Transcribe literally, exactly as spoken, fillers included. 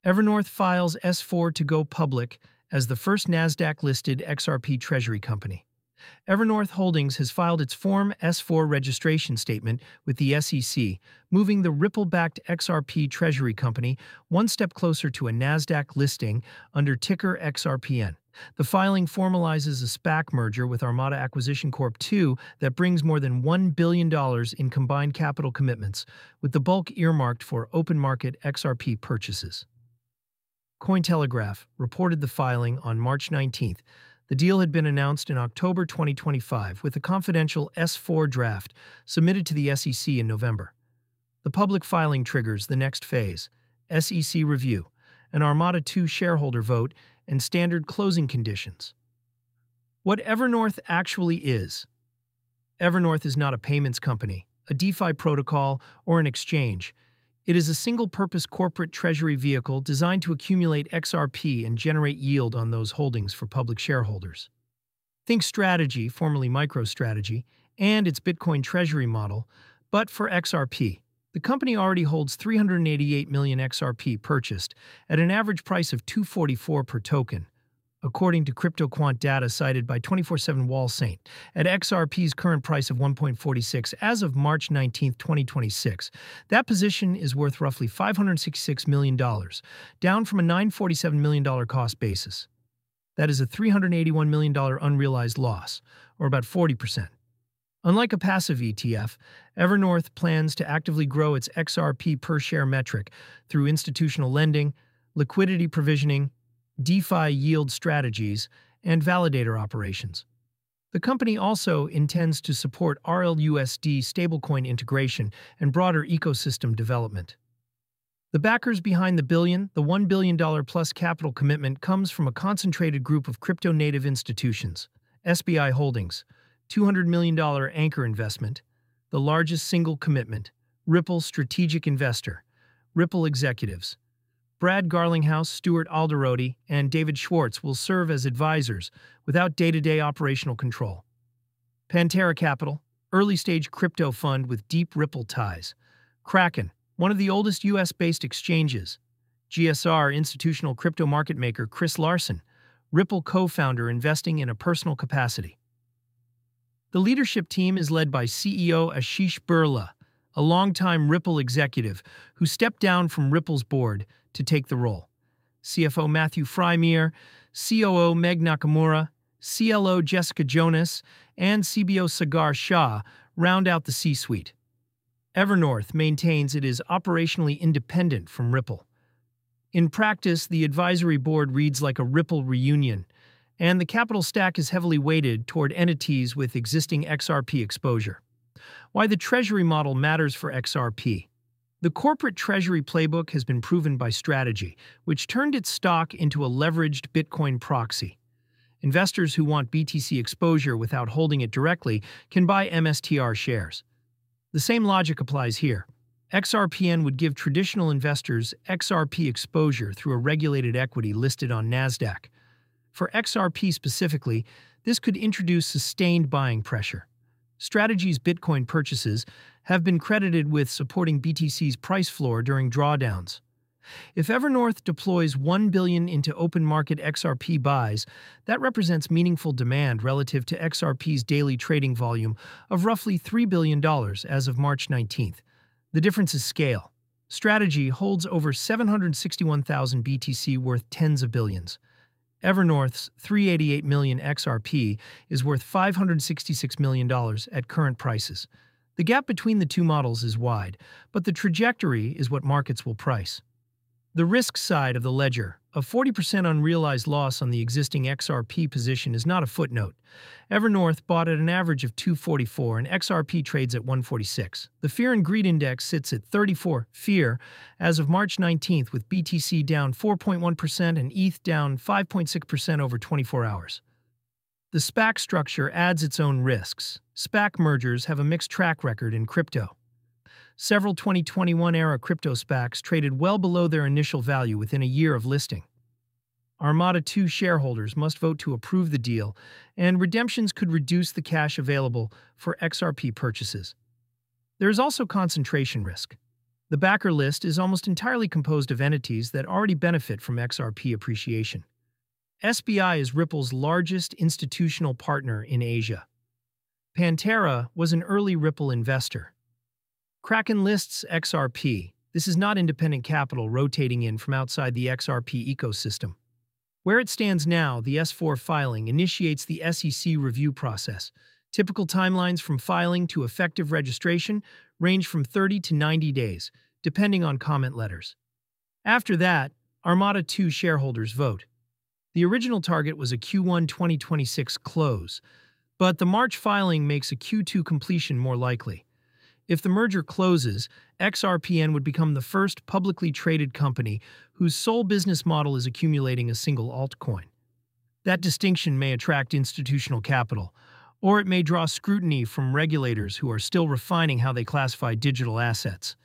Evernorth files S four to go public as the first NASDAQ-listed X R P Treasury company. Evernorth Holdings has filed its Form S four registration statement with the S E C, moving the Ripple-backed X R P Treasury company one step closer to a NASDAQ listing under ticker X R P N. The filing formalizes a SPAC merger with Armada Acquisition Corp two that brings more than one billion dollars in combined capital commitments, with the bulk earmarked for open-market X R P purchases. Cointelegraph reported the filing on March nineteenth. The deal had been announced in October twenty twenty-five with a confidential S four draft submitted to the S E C in November. The public filing triggers the next phase, S E C review, an Armada two shareholder vote, and standard closing conditions. What Evernorth actually is. Evernorth is not a payments company, a DeFi protocol, or an exchange. It is a single-purpose corporate treasury vehicle designed to accumulate X R P and generate yield on those holdings for public shareholders. Think Strategy, formerly MicroStrategy, and its Bitcoin treasury model, but for X R P. The company already holds three hundred eighty-eight million X R P purchased at an average price of two dollars and forty-four cents per token, according to CryptoQuant data cited by twenty-four seven Wall Saint. At X R P's current price of one point four six as of March nineteenth, twenty twenty-six, that position is worth roughly five hundred sixty-six million dollars, down from a nine hundred forty-seven million dollars cost basis. That is a three hundred eighty-one million dollars unrealized loss, or about forty percent. Unlike a passive E T F, Evernorth plans to actively grow its X R P per-share metric through institutional lending, liquidity provisioning, DeFi yield strategies, and validator operations. The company also intends to support R L U S D stablecoin integration and broader ecosystem development. The backers behind the billion, the one billion dollars plus capital commitment comes from a concentrated group of crypto-native institutions. S B I Holdings, two hundred million dollars anchor investment, the largest single commitment. Ripple strategic investor, Ripple executives. Brad Garlinghouse, Stuart Alderoty, and David Schwartz will serve as advisors without day-to-day operational control. Pantera Capital, early-stage crypto fund with deep Ripple ties. Kraken, one of the oldest U S-based exchanges. G S R institutional crypto market maker Chris Larsen, Ripple co-founder investing in a personal capacity. The leadership team is led by C E O Ashish Birla, a longtime Ripple executive who stepped down from Ripple's board to take the role. C F O Matthew Frymere, C O O Meg Nakamura, C L O Jessica Jonas, and C B O Sagar Shah round out the C-suite. Evernorth maintains it is operationally independent from Ripple. In practice, the advisory board reads like a Ripple reunion, and the capital stack is heavily weighted toward entities with existing X R P exposure. Why the treasury model matters for X R P. The corporate treasury playbook has been proven by Strategy, which turned its stock into a leveraged Bitcoin proxy. Investors who want B T C exposure without holding it directly can buy M S T R shares. The same logic applies here. X R P N would give traditional investors X R P exposure through a regulated equity listed on NASDAQ. For X R P specifically, this could introduce sustained buying pressure. Strategy's Bitcoin purchases have been credited with supporting B T C's price floor during drawdowns. If Evernorth deploys one billion dollars into open market X R P buys, that represents meaningful demand relative to X R P's daily trading volume of roughly three billion dollars as of March nineteenth. The difference is scale. Strategy holds over seven hundred sixty-one thousand B T C worth tens of billions. Evernorth's three hundred eighty-eight million X R P is worth five hundred sixty-six million dollars at current prices. The gap between the two models is wide, but the trajectory is what markets will price. The risk side of the ledger, a forty percent unrealized loss on the existing X R P position, is not a footnote. Evernorth bought at an average of two forty-four and X R P trades at one forty-six. The Fear and Greed Index sits at thirty-four, fear, as of March nineteenth, with B T C down four point one percent and E T H down five point six percent over twenty-four hours. The SPAC structure adds its own risks. SPAC mergers have a mixed track record in crypto. Several twenty twenty-one-era crypto SPACs traded well below their initial value within a year of listing. Armada two shareholders must vote to approve the deal, and redemptions could reduce the cash available for X R P purchases. There is also concentration risk. The backer list is almost entirely composed of entities that already benefit from X R P appreciation. S B I is Ripple's largest institutional partner in Asia. Pantera was an early Ripple investor. Kraken lists X R P. This is not independent capital rotating in from outside the X R P ecosystem. Where it stands now, the S four filing initiates the S E C review process. Typical timelines from filing to effective registration range from thirty to ninety days, depending on comment letters. After that, Armada two shareholders vote. The original target was a Q one twenty twenty-six close, but the March filing makes a Q two completion more likely. If the merger closes, X R P N would become the first publicly traded company whose sole business model is accumulating a single altcoin. That distinction may attract institutional capital, or it may draw scrutiny from regulators who are still refining how they classify digital assets.